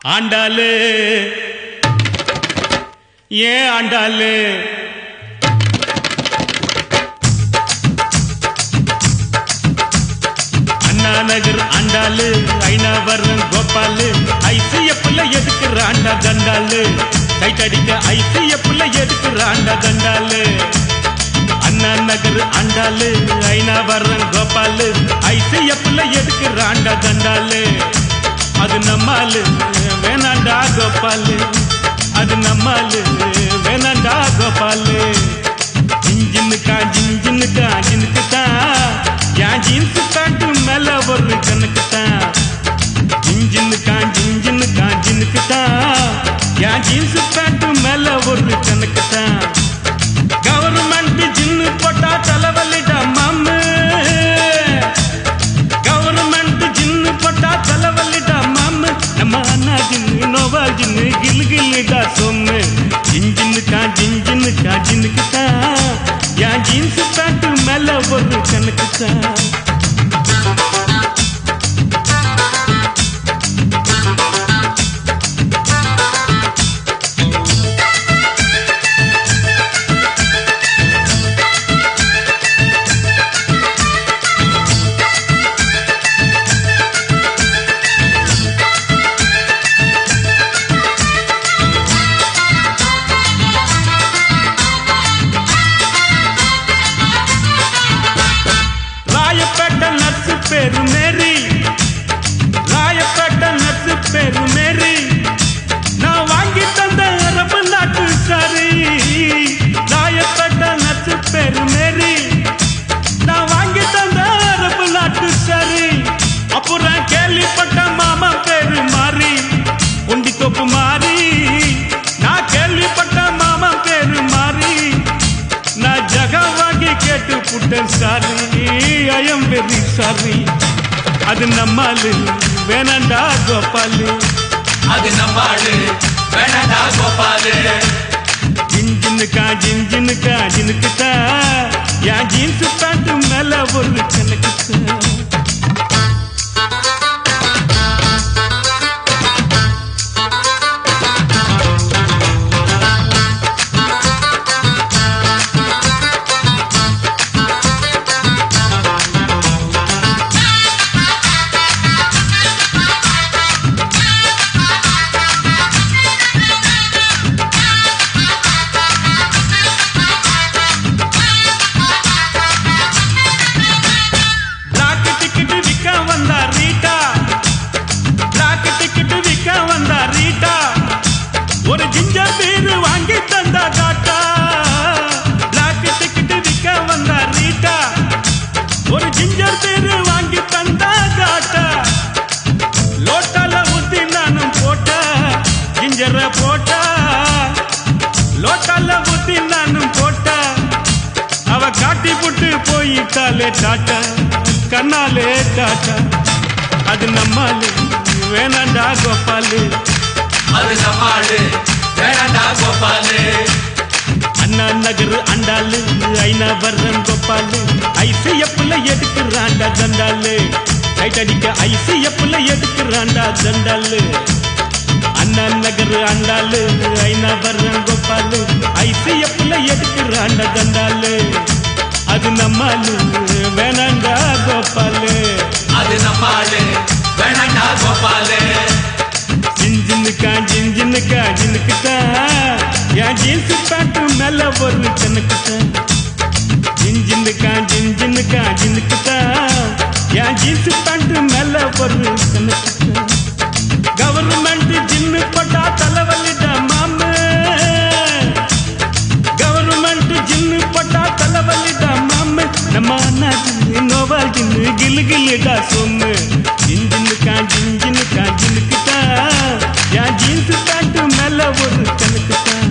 ஆண்டாளு ஏன் ஆண்டாளு அண்ணா நகர் ஆண்டாளு ஐநாவரம் கோபாலு ஐசிஎஃப்ல எதுக்குறாண்டா தண்டாளு டைட் அடிக்க ஐசிஎஃப்ல எதுக்குறாண்டா தண்டாளு அண்ணா நகர் ஆண்டாளு ஐநாவரம் கோபாலு ஐசிஎஃப்ல எதுக்குறாண்டா தண்டாளு அது நம்மாலு வேணாண்டா கோபாலு அது நம்மாலு வேணாண்டா கோபாலு ஜின்ஜின்னுக்கா ஜின்ஜின்னுக்கா ஜினுக்கு தான் என் ஜீன்ஸ் பேண்ட் மேல ஒரு கணக்கு தான் ஜின்ஜின்னுக்கா ஜின்ஜின்னுக்கா ஜினுக்கு தான் என் ஜீன்ஸ் பேண்ட் மேல ஒரு கணக்கு தான் கவர்மெண்ட் ஜின்னு போட்டா தலைவலிடா மாமு கவர்மெண்ட் ஜின்னு போட்டா தலைவலிடா மாமு நம்ம அண்ணா ஜின்னு நோவா ஜின்னு கிலு கிலுடா சொன்னு ஜின்ஜின்னுக்கா ஜின்ஜின்னுக்கா ஜினுக்கு தான் என் ஜீன்ஸ் பேண்ட் மேல ஒரு கணக்கு தான் பேரு மேரி ராயப்பேட்ட நட்சு பேரு மேரி நான் வாங்கி தந்த அரபு நாட்டு சாரி ராயப்பேட்ட நட்சு பேரு மேரி நான் வாங்கி தந்த அரபு நாட்டு சாரி அப்புறம் கேள்விப்பட்ட மாமா பேரு மாறி உண்டி தொப்பு மாறி நான் கேள்விப்பட்ட மாமா பேரு மாறி நான் ஜகா வாங்கி கேட்டு புட்டேன் sorry I am very sorry அது நம்மாலு வேணாண்டா கோபாலு அது நம்மாலு வேணாண்டா கோபாலு ஜின்ஜின்னுக்கா ஜின்ஜின்னுக்கா ஜினுக்குதா என் ஜீன்ஸ் பேண்ட் மேல ஒரு கணக்குதா ஒரு ஜிஞ்சர் பீர் வாங்கி தந்தா காட்டா பிளாக் டிக்கெட் விற்க வந்தா ரீட்டா ஒரு ஜிஞ்சர் பீர் வாங்கி தந்தா காட்டா லோட்டால ஊத்தி நானும் போட்டா ஜிஞ்சர போட்டா லோட்டால ஊத்தி நானும் போட்டா அவ காட்டி புட்டு போயிட்டாலே டாட்டா கண்ணாலே டாட்டா அது நம்மாலு வேணாண்டா கோபாலு அது நம்மாலு வேணாண்டா கோபாலு அண்ணா நகர் ஆண்டாளு ஐநாவரம் கோபாலு ஐசிஎஃப்ல எதுக்குறாண்டா தண்டாளு டைட் அடிக்க ஐசிஎஃப்ல எதுக்குறாண்டா தண்டாளு அண்ணா நகர் ஆண்டாளு ஐநாவரம் கோபாலு ஐசிஎஃப்ல எதுக்குறாண்டா தண்டாளு அது நம்மாலு வேணாண்டா கோபாலு அது நம்மாலு வேணாண்டா கோபாலு ஜின்ஜின்னுக்கா ஜின்ஜின்னுக்கா ஜினுக்குதா என் ஜீன்ஸ் பேண்ட் மேல ஒரு கணக்குதா ஜின்ஜின்னுக்கா ஜின்ஜின்னுக்கா ஜினுக்குதா என் ஜீன்ஸ் பேண்ட் மேல ஒரு கணக்குதா கவர்மெண்ட் ஜின்னு போட்டா தலைவலிடா மாமு கவர்மெண்ட் ஜின்னு போட்டா தலைவலிடா மாமு நம்ம அண்ணா ஜின்னு நோவா ஜின்னு கிலு கிலுடா சொன்னு ஜின்ஜின்னுக்கா ஜின்ஜின்னுக்கா ஜினுக்குதா என் ஜீன்ஸ் பேண்ட் மேல ஒரு கணக்குதா